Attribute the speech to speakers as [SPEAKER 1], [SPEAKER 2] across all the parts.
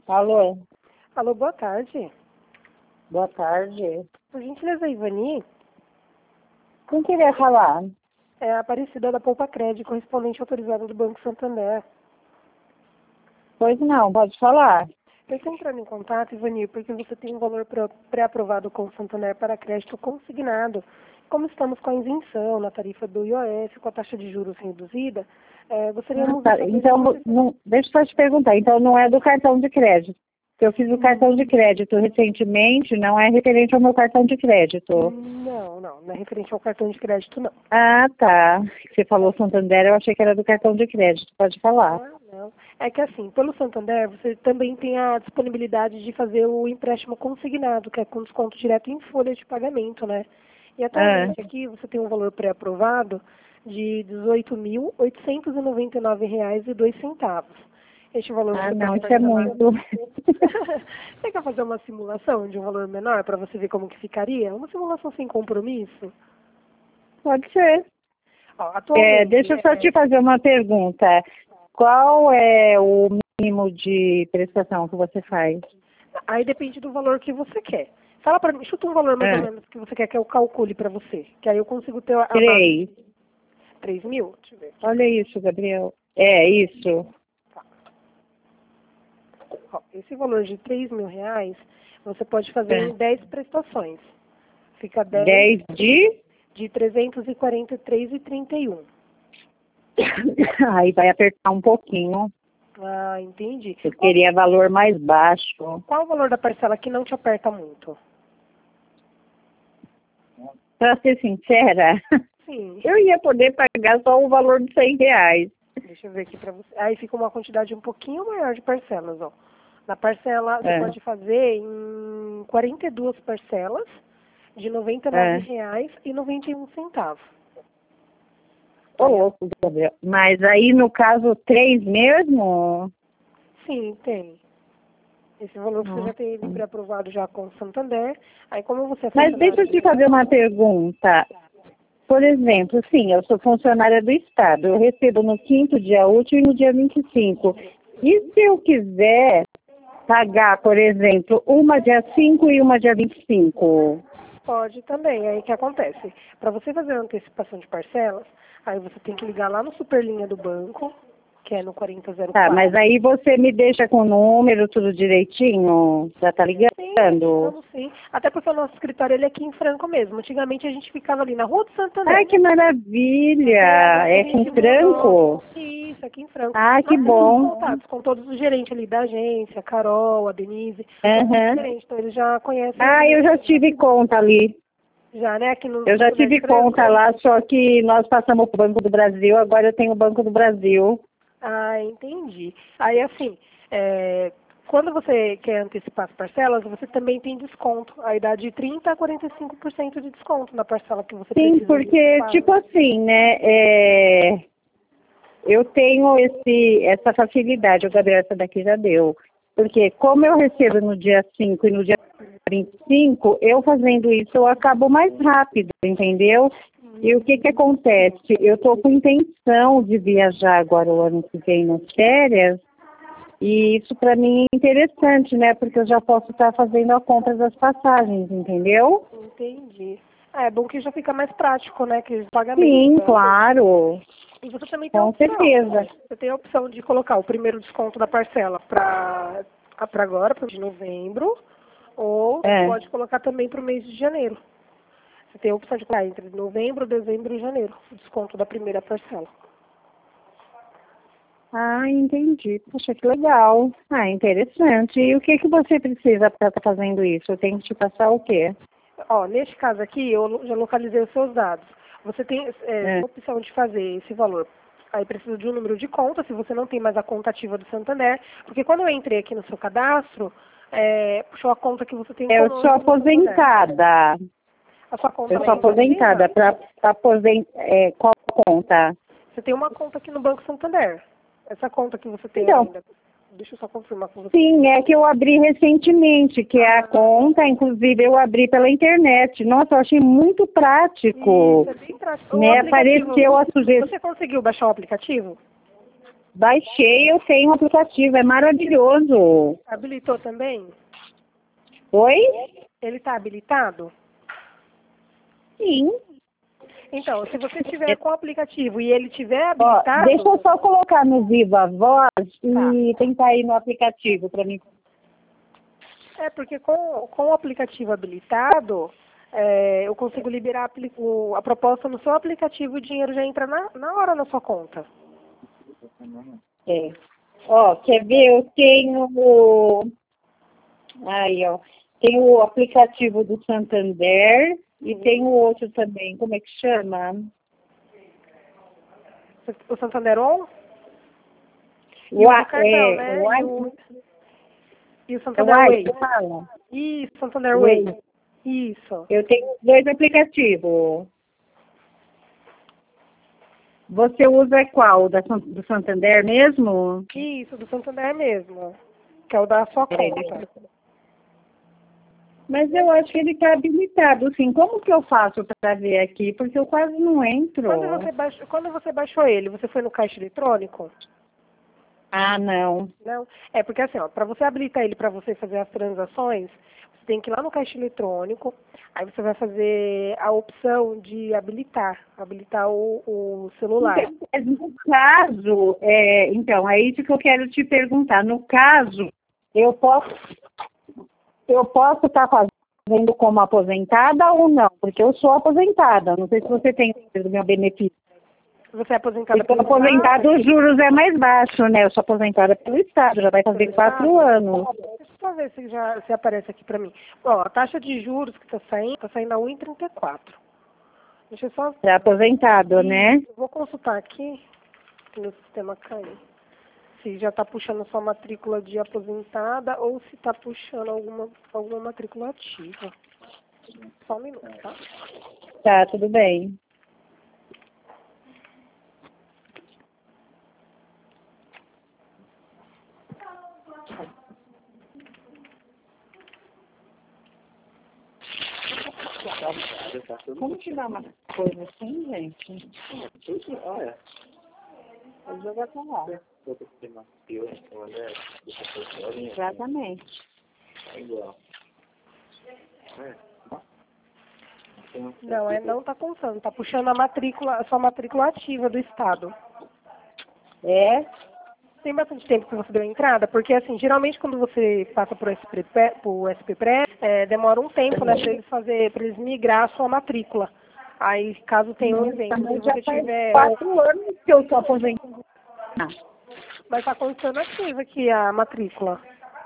[SPEAKER 1] Alô,
[SPEAKER 2] Alô, boa tarde.
[SPEAKER 1] boa tarde.
[SPEAKER 2] Por gentileza, Ivani,
[SPEAKER 1] Quem queria falar?
[SPEAKER 2] é a Aparecida da Poupa Crédito, correspondente autorizada do Banco Santander.
[SPEAKER 1] Pois não, pode falar.
[SPEAKER 2] Eu estou entrando em contato, Ivani, porque você tem um valor pré-aprovado com o Santander para crédito consignado. Como estamos com a isenção na tarifa do IOF, com a taxa de juros reduzida, gostaríamos de
[SPEAKER 1] Tá.
[SPEAKER 2] saber...
[SPEAKER 1] Então, deixa eu só te perguntar, então não é do cartão de crédito. Eu fiz o cartão de crédito recentemente, não é referente ao meu cartão de crédito.
[SPEAKER 2] Não é referente ao cartão de crédito, não.
[SPEAKER 1] Ah, tá. Você falou Santander, eu achei que era do cartão de crédito. Pode falar.
[SPEAKER 2] Não. É que assim, pelo Santander, você também tem a disponibilidade de fazer o empréstimo consignado, que é com desconto direto em folha de pagamento, né? E
[SPEAKER 1] Ah,
[SPEAKER 2] atualmente aqui você tem um valor pré-aprovado de R$ 18.899,02. Este valor você
[SPEAKER 1] não,
[SPEAKER 2] pode
[SPEAKER 1] isso é
[SPEAKER 2] parcelar.
[SPEAKER 1] muito.
[SPEAKER 2] Você quer fazer uma simulação de um valor menor para você ver como que ficaria? Uma simulação sem compromisso?
[SPEAKER 1] Pode ser.
[SPEAKER 2] Ó, atualmente,
[SPEAKER 1] Deixa eu só te fazer uma pergunta. Qual é o mínimo de prestação que você faz?
[SPEAKER 2] aí depende do valor que você quer. Fala para mim, chuta um valor mais ou menos que você quer que eu calcule para você. Que aí eu consigo ter a base.
[SPEAKER 1] 3.
[SPEAKER 2] 3 mil? Deixa eu ver.
[SPEAKER 1] Olha isso, Gabriel. É isso.
[SPEAKER 2] Ó, esse valor de R$ 3.000, você pode fazer em 10 prestações. Fica 10
[SPEAKER 1] 10 de?
[SPEAKER 2] de 343,31.
[SPEAKER 1] Aí vai apertar um pouquinho.
[SPEAKER 2] Ah, entendi.
[SPEAKER 1] Eu queria valor mais baixo.
[SPEAKER 2] Qual o valor da parcela que não te aperta muito?
[SPEAKER 1] Pra ser sincera,
[SPEAKER 2] Sim.
[SPEAKER 1] eu ia poder pagar só o valor de R$ 100.
[SPEAKER 2] Deixa eu ver aqui para você. Aí fica uma quantidade um pouquinho maior de parcelas, ó. Na parcela, você pode fazer em 42 parcelas de R$ 99,91.
[SPEAKER 1] Ô, louco, Gabriel. Mas aí, no caso, 3 mesmo?
[SPEAKER 2] Sim, tem. Esse valor você já tem ele pré-aprovado já com o Santander. Aí como você é
[SPEAKER 1] Mas deixa eu te fazer uma pergunta. Por exemplo, sim, eu sou funcionária do Estado. Eu recebo no 5º dia útil e no dia 25. E se eu quiser pagar, por exemplo, uma dia 5 e uma dia 25?
[SPEAKER 2] Pode também. Aí o que acontece? Para você fazer a antecipação de parcelas, aí você tem que ligar lá no Superlinha do banco, que é no 4004.
[SPEAKER 1] Tá, mas aí você me deixa com o número, tudo direitinho? Já tá ligando?
[SPEAKER 2] Vamos sim. Até porque o nosso escritório ele é aqui em Franco mesmo. Antigamente a gente ficava ali na Rua do Santander.
[SPEAKER 1] Ai, que maravilha! É aqui em Franco?
[SPEAKER 2] Isso, aqui em Franco.
[SPEAKER 1] Ah, que
[SPEAKER 2] Nós temos
[SPEAKER 1] bom.
[SPEAKER 2] contatos com todos os gerentes ali da agência, a Carol, a Denise, todos os
[SPEAKER 1] Uhum.
[SPEAKER 2] gerentes, então eles já conhecem.
[SPEAKER 1] Ah, eu já tive conta ali.
[SPEAKER 2] Já, né? Aqui no
[SPEAKER 1] Eu já
[SPEAKER 2] Santander
[SPEAKER 1] tive
[SPEAKER 2] de Franco.
[SPEAKER 1] conta lá, só que nós passamos para o Banco do Brasil, agora eu tenho o Banco do Brasil.
[SPEAKER 2] Ah, entendi. Aí assim, quando você quer antecipar as parcelas, você também tem desconto. Aí dá de 30% a 45% de desconto na parcela que você
[SPEAKER 1] Sim,
[SPEAKER 2] precisa
[SPEAKER 1] porque,
[SPEAKER 2] antecipar.
[SPEAKER 1] tipo assim, né, eu tenho essa facilidade, o Gabriel, essa daqui já deu. Porque como eu recebo no dia 5 e no dia 25, eu fazendo isso eu acabo mais rápido, entendeu? E o que que acontece? Eu estou com intenção de viajar agora o ano que vem nas férias, e isso para mim é interessante, né? Porque eu já posso estar fazendo a compra das passagens, entendeu?
[SPEAKER 2] Entendi. É bom que já fica mais prático, né? Que o pagamento.
[SPEAKER 1] Sim,
[SPEAKER 2] Né?
[SPEAKER 1] claro.
[SPEAKER 2] E você também tem a
[SPEAKER 1] Com
[SPEAKER 2] opção.
[SPEAKER 1] certeza.
[SPEAKER 2] Você tem a opção de colocar o primeiro desconto da parcela para agora, para de novembro, ou você pode colocar também para o mês de janeiro. Você tem a opção de colocar entre novembro, dezembro e janeiro, o desconto da primeira parcela.
[SPEAKER 1] Ah, entendi. Poxa, que legal. Ah, interessante. E o que que você precisa para estar fazendo isso? Eu tenho que te passar o quê?
[SPEAKER 2] Ó, neste caso aqui, eu já localizei os seus dados. Você tem a opção de fazer esse valor. Aí precisa de um número de conta, se você não tem mais a conta ativa do Santander. Porque quando eu entrei aqui no seu cadastro, puxou a conta que você tem
[SPEAKER 1] Eu
[SPEAKER 2] conosco
[SPEAKER 1] sou
[SPEAKER 2] no Santander.
[SPEAKER 1] aposentada.
[SPEAKER 2] A sua conta
[SPEAKER 1] Eu sou
[SPEAKER 2] ainda é
[SPEAKER 1] aposentada.
[SPEAKER 2] ativa?
[SPEAKER 1] Para aposentar, qual conta?
[SPEAKER 2] Você tem uma conta aqui no Banco Santander. Essa conta que você tem
[SPEAKER 1] Então,
[SPEAKER 2] ainda. Deixa eu só confirmar com você.
[SPEAKER 1] sim, é que eu abri recentemente, que é a conta, inclusive eu abri pela internet. Nossa, eu achei muito prático.
[SPEAKER 2] Isso, é bem prático. O
[SPEAKER 1] Né?
[SPEAKER 2] aplicativo,
[SPEAKER 1] Apareceu a sugestão.
[SPEAKER 2] você conseguiu baixar o aplicativo?
[SPEAKER 1] Baixei, eu tenho um aplicativo, é maravilhoso.
[SPEAKER 2] Habilitou também?
[SPEAKER 1] Oi?
[SPEAKER 2] Ele está habilitado?
[SPEAKER 1] Sim.
[SPEAKER 2] Então, se você estiver com o aplicativo e ele estiver
[SPEAKER 1] Ó,
[SPEAKER 2] habilitado...
[SPEAKER 1] deixa eu só colocar no Viva Voz e
[SPEAKER 2] Tá.
[SPEAKER 1] tentar ir no aplicativo para mim.
[SPEAKER 2] É, porque com o aplicativo habilitado, eu consigo liberar a proposta no seu aplicativo e o dinheiro já entra na hora na sua conta.
[SPEAKER 1] É. Ó, quer ver? Eu tenho... Aí, ó. Tem o aplicativo do Santander e tem o outro também. Como é que chama?
[SPEAKER 2] O Santander On? E o do cartão, né? E o Santander Way.
[SPEAKER 1] Fala.
[SPEAKER 2] Isso, Santander Way. Isso.
[SPEAKER 1] Eu tenho 2 aplicativos. Você usa qual? Do Santander mesmo?
[SPEAKER 2] Isso, do Santander mesmo. Que é o da sua
[SPEAKER 1] Peraí,
[SPEAKER 2] conta.
[SPEAKER 1] Mas eu acho que ele está habilitado, sim. Como que eu faço para ver aqui? Porque eu quase não entro.
[SPEAKER 2] Quando você baixou ele, você foi no caixa eletrônico?
[SPEAKER 1] Ah, não.
[SPEAKER 2] Não. É porque assim, ó, para você habilitar ele para você fazer as transações, você tem que ir lá no caixa eletrônico, aí você vai fazer a opção de habilitar o celular.
[SPEAKER 1] Mas no caso, então, é isso que eu quero te perguntar. No caso, eu posso estar fazendo como aposentada ou não? Porque eu sou aposentada. Não sei se você tem do meu benefício.
[SPEAKER 2] Você é aposentada
[SPEAKER 1] Porque aposentada os juros é mais baixo, né? Eu sou aposentada pelo Estado, já vai fazer 4 anos.
[SPEAKER 2] Deixa eu só ver se aparece aqui para mim. Ó, a taxa de juros que está saindo a 1,34. Deixa eu só...
[SPEAKER 1] É aposentado, né?
[SPEAKER 2] Eu vou consultar aqui, que meu sistema caiu. Se já está puxando sua matrícula de aposentada ou se está puxando alguma matrícula ativa. Só um minuto, tá?
[SPEAKER 1] Tá, tudo bem. Como tirar uma coisa assim, gente?
[SPEAKER 3] Olha.
[SPEAKER 1] Pode jogar pra lá. Exatamente.
[SPEAKER 3] É igual.
[SPEAKER 2] Não, não está contando. Está puxando a sua matrícula ativa do Estado.
[SPEAKER 1] É?
[SPEAKER 2] Tem bastante tempo que você deu a entrada? Porque, assim, geralmente quando você passa por SPPRE, demora um tempo, né, para eles migrar a sua matrícula. Aí, caso tenha um exemplo, se
[SPEAKER 1] Já
[SPEAKER 2] você
[SPEAKER 1] faz
[SPEAKER 2] tiver...
[SPEAKER 1] 4 anos que eu sou aposentada.
[SPEAKER 2] Mas está constando ativa aqui a matrícula.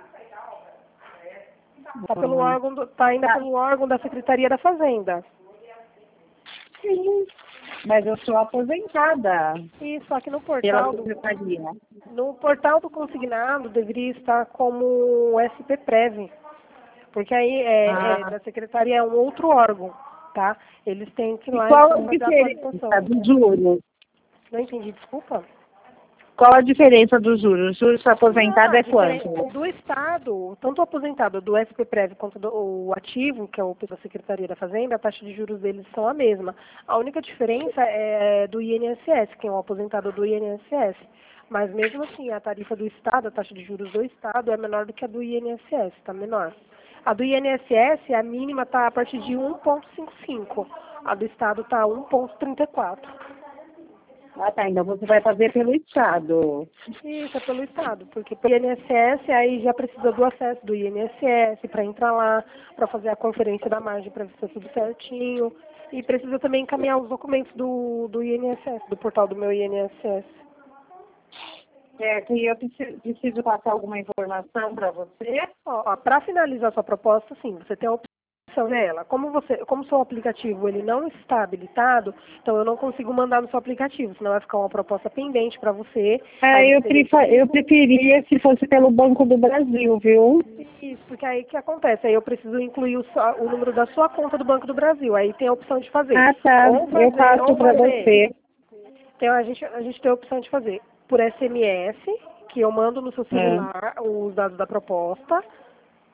[SPEAKER 2] Está ainda pelo órgão da Secretaria da Fazenda.
[SPEAKER 1] Sim, mas eu sou aposentada
[SPEAKER 2] Isso, aqui no
[SPEAKER 1] pela
[SPEAKER 2] portal
[SPEAKER 1] secretaria.
[SPEAKER 2] no portal do consignado deveria estar como SPPrev, porque aí da Secretaria é um outro órgão, tá? Eles têm que ir
[SPEAKER 1] E
[SPEAKER 2] lá
[SPEAKER 1] qual a
[SPEAKER 2] e fazer a atualização.
[SPEAKER 1] diferença dos juros?
[SPEAKER 2] Não entendi, desculpa.
[SPEAKER 1] Qual a diferença dos juros? O juros aposentado é quanto?
[SPEAKER 2] Do Estado, tanto o aposentado do SPPrev quanto o ativo, que é o da Secretaria da Fazenda, a taxa de juros deles são a mesma. A única diferença é do INSS, que é o aposentado do INSS. Mas mesmo assim, a tarifa do Estado, a taxa de juros do Estado é menor do que a do INSS, está menor. A do INSS, a mínima está a partir de 1,55. A do Estado está 1,34.
[SPEAKER 1] Ah, tá. Então você vai fazer pelo Estado.
[SPEAKER 2] Isso, é pelo Estado, porque pelo INSS aí já precisa do acesso do INSS para entrar lá, para fazer a conferência da margem para ver se tá tudo certinho. E precisa também encaminhar os documentos do INSS, do portal do meu INSS.
[SPEAKER 1] Certo, e eu preciso passar alguma informação para você?
[SPEAKER 2] Para finalizar sua proposta, sim, você tem a opção dela. Como seu aplicativo ele não está habilitado, então eu não consigo mandar no seu aplicativo, senão vai ficar uma proposta pendente para você.
[SPEAKER 1] Eu preferia se fosse pelo Banco do Brasil, viu?
[SPEAKER 2] Isso, porque aí o que acontece? Aí eu preciso incluir o número da sua conta do Banco do Brasil. Aí tem a opção de fazer.
[SPEAKER 1] Ah, tá. Eu passo para você.
[SPEAKER 2] Então a gente tem a opção de fazer por SMS, que eu mando no seu celular os dados da proposta,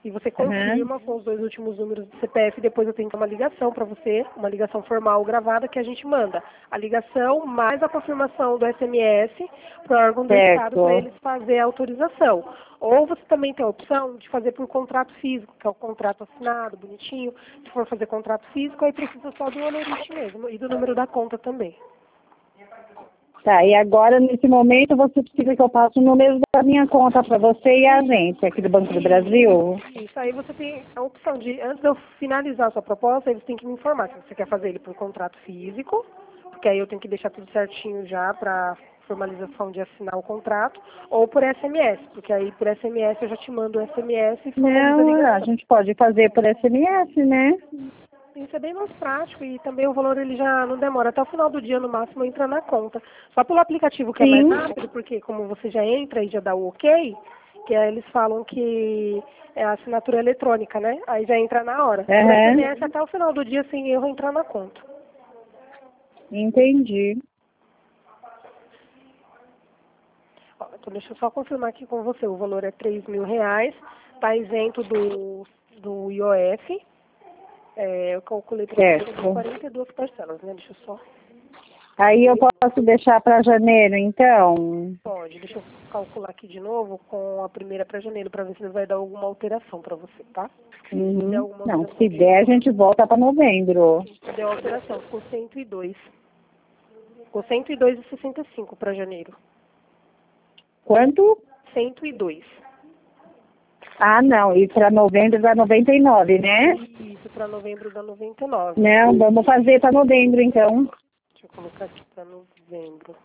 [SPEAKER 2] E você confirma com os 2 últimos números do CPF, depois eu tenho uma ligação para você, uma ligação formal gravada que a gente manda. A ligação mais a confirmação do SMS para o órgão do Estado para eles fazer a autorização. Ou você também tem a opção de fazer por contrato físico, que é o contrato assinado, bonitinho. Se for fazer contrato físico, aí precisa só do honorite mesmo e do número da conta também.
[SPEAKER 1] Tá, e agora, nesse momento, você precisa que eu passe o número da minha conta para você e a agência aqui do Banco do Brasil?
[SPEAKER 2] Isso, aí você tem a opção de, antes de eu finalizar a sua proposta, aí você tem que me informar se você quer fazer ele por contrato físico, porque aí eu tenho que deixar tudo certinho já para formalização de assinar o contrato, ou por SMS, porque aí por SMS eu já te mando o SMS e formaliza a ligação.
[SPEAKER 1] Não, a gente pode fazer por SMS, né?
[SPEAKER 2] Isso é bem mais prático e também o valor ele já não demora. Até o final do dia, no máximo, entra na conta. Só pelo aplicativo que é mais rápido, porque como você já entra e já dá o ok, que aí eles falam que é a assinatura eletrônica, né? Aí já entra na hora. Por SMS, até o final do dia, sem erro, entrar na conta.
[SPEAKER 1] Entendi.
[SPEAKER 2] Ó, então deixa eu só confirmar aqui com você. O valor é R$3.000, está isento do IOF. Eu calculei para você 42 parcelas, né? Deixa eu só...
[SPEAKER 1] Aí eu posso deixar para janeiro, então?
[SPEAKER 2] Pode. Deixa eu calcular aqui de novo com a primeira para janeiro, para ver se vai dar alguma alteração para você, tá?
[SPEAKER 1] Não, se der, a gente volta para novembro.
[SPEAKER 2] Deu alteração, ficou 102. Ficou 102,65 para janeiro.
[SPEAKER 1] Quanto?
[SPEAKER 2] 102.
[SPEAKER 1] Ah, não. E para novembro dá 99, né?
[SPEAKER 2] Isso, para novembro dá 99.
[SPEAKER 1] Não, vamos fazer para novembro, então.
[SPEAKER 2] Deixa eu colocar aqui para novembro.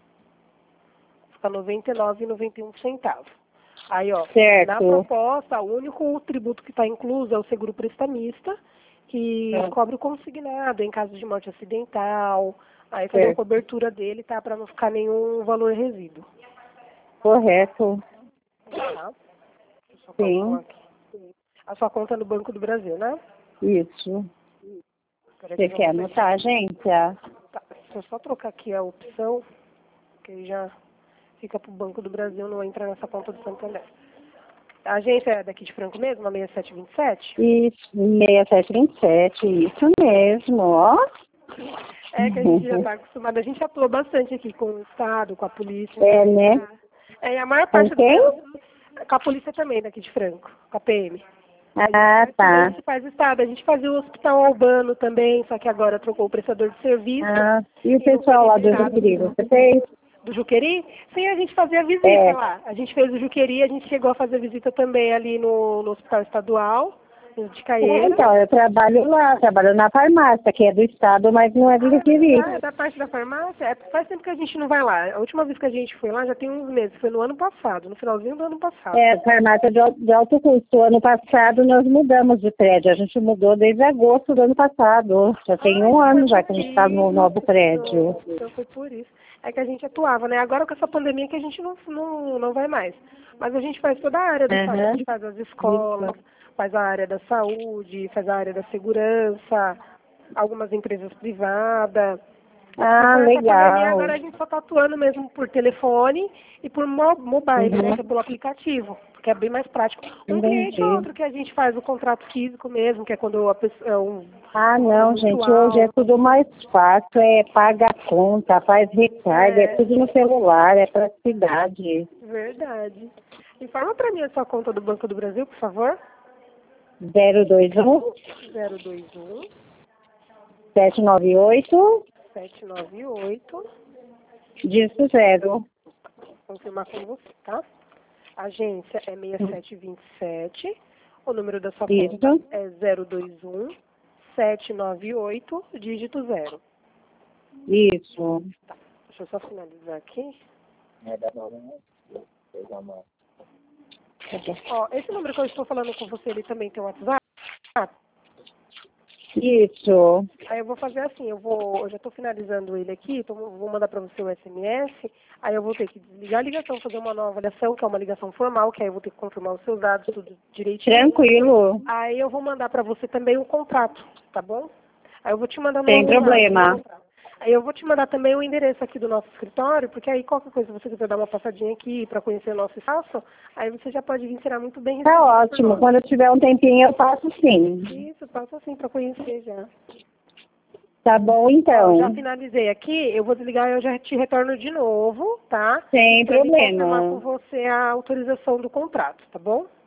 [SPEAKER 2] Fica 99,91 centavos. Aí, ó, na proposta, o único tributo que está incluso é o seguro prestamista, que cobre o consignado em caso de morte acidental. Aí fazer a cobertura dele, tá? Para não ficar nenhum valor resíduo.
[SPEAKER 1] Correto.
[SPEAKER 2] Tá?
[SPEAKER 1] Sim.
[SPEAKER 2] A sua conta no Banco do Brasil, né?
[SPEAKER 1] Isso. Você quer anotar a agência?
[SPEAKER 2] Tá. Deixa eu só trocar aqui a opção, que aí já fica para o Banco do Brasil, não entra nessa conta do Santander. A agência é daqui de Franco mesmo, a 6727?
[SPEAKER 1] Isso, 6727, isso mesmo, ó.
[SPEAKER 2] É que a gente já está acostumada, a gente atua bastante aqui com o Estado, com a polícia.
[SPEAKER 1] Né?
[SPEAKER 2] E a maior parte com a polícia também daqui de Franco, com a PM.
[SPEAKER 1] Tá.
[SPEAKER 2] A gente faz Estado, a gente fazia o Hospital Albano também, só que agora trocou o prestador de serviço.
[SPEAKER 1] E o pessoal lá do Juqueri, você fez?
[SPEAKER 2] Do Juqueri? Sim, a gente fazia visita lá. A gente fez o Juqueri, a gente chegou a fazer visita também ali no Hospital Estadual, de Caieira.
[SPEAKER 1] Então, eu trabalho lá, trabalho na farmácia, que é do Estado, mas não é do Juqueri.
[SPEAKER 2] É da parte da farmácia? Faz tempo que a gente não vai lá. A última vez que a gente foi lá já tem uns meses, foi no ano passado, no finalzinho do ano passado.
[SPEAKER 1] Farmácia de alto custo. Ano passado nós mudamos de prédio, a gente mudou desde agosto do ano passado. Já tem um ano já que a gente está no novo prédio.
[SPEAKER 2] Então foi por isso. É que a gente atuava, né? Agora com essa pandemia que a gente não vai mais. Mas a gente faz toda a área do Estado, a gente faz as escolas, faz a área da saúde, faz a área da segurança, algumas empresas privadas.
[SPEAKER 1] Legal.
[SPEAKER 2] Agora a gente só está atuando mesmo por telefone e por mobile, né? Que é pelo aplicativo, porque é bem mais prático. Um cliente ou outro que a gente faz o contrato físico mesmo, que é quando a pessoa...
[SPEAKER 1] não, gente, hoje é tudo mais fácil, paga a conta, faz recarga, é tudo no celular, é praticidade.
[SPEAKER 2] Verdade. Informa para mim a sua conta do Banco do Brasil, por favor.
[SPEAKER 1] 021 798 dígito 0.
[SPEAKER 2] Confirmar com você, tá? A agência é 6727. O número da sua conta é 021 798 dígito 0.
[SPEAKER 1] Isso.
[SPEAKER 2] Tá. Deixa eu só finalizar aqui. Ó, esse número que eu estou falando com você, ele também tem WhatsApp?
[SPEAKER 1] Isso.
[SPEAKER 2] Aí eu vou fazer assim, eu já estou finalizando ele aqui, então vou mandar para você o SMS, aí eu vou ter que desligar a ligação, fazer uma nova avaliação, que é uma ligação formal, que aí eu vou ter que confirmar os seus dados, tudo direitinho.
[SPEAKER 1] Tranquilo.
[SPEAKER 2] Aí eu vou mandar para você também o contrato, tá bom? Aí eu vou te mandar
[SPEAKER 1] Sem problema.
[SPEAKER 2] Aí eu vou te mandar também o endereço aqui do nosso escritório, porque aí qualquer coisa, você quiser dar uma passadinha aqui para conhecer o nosso espaço, aí você já pode vir, será muito bem
[SPEAKER 1] Tá
[SPEAKER 2] recebido por
[SPEAKER 1] ótimo.
[SPEAKER 2] nós.
[SPEAKER 1] Quando eu tiver um tempinho, eu faço sim.
[SPEAKER 2] Isso, passa assim para conhecer já.
[SPEAKER 1] Tá bom,
[SPEAKER 2] Ó,
[SPEAKER 1] então.
[SPEAKER 2] já finalizei aqui, eu vou desligar e eu já te retorno de novo, tá?
[SPEAKER 1] Sem
[SPEAKER 2] Pra me confirmar com
[SPEAKER 1] problema.
[SPEAKER 2] você a autorização do contrato, tá bom?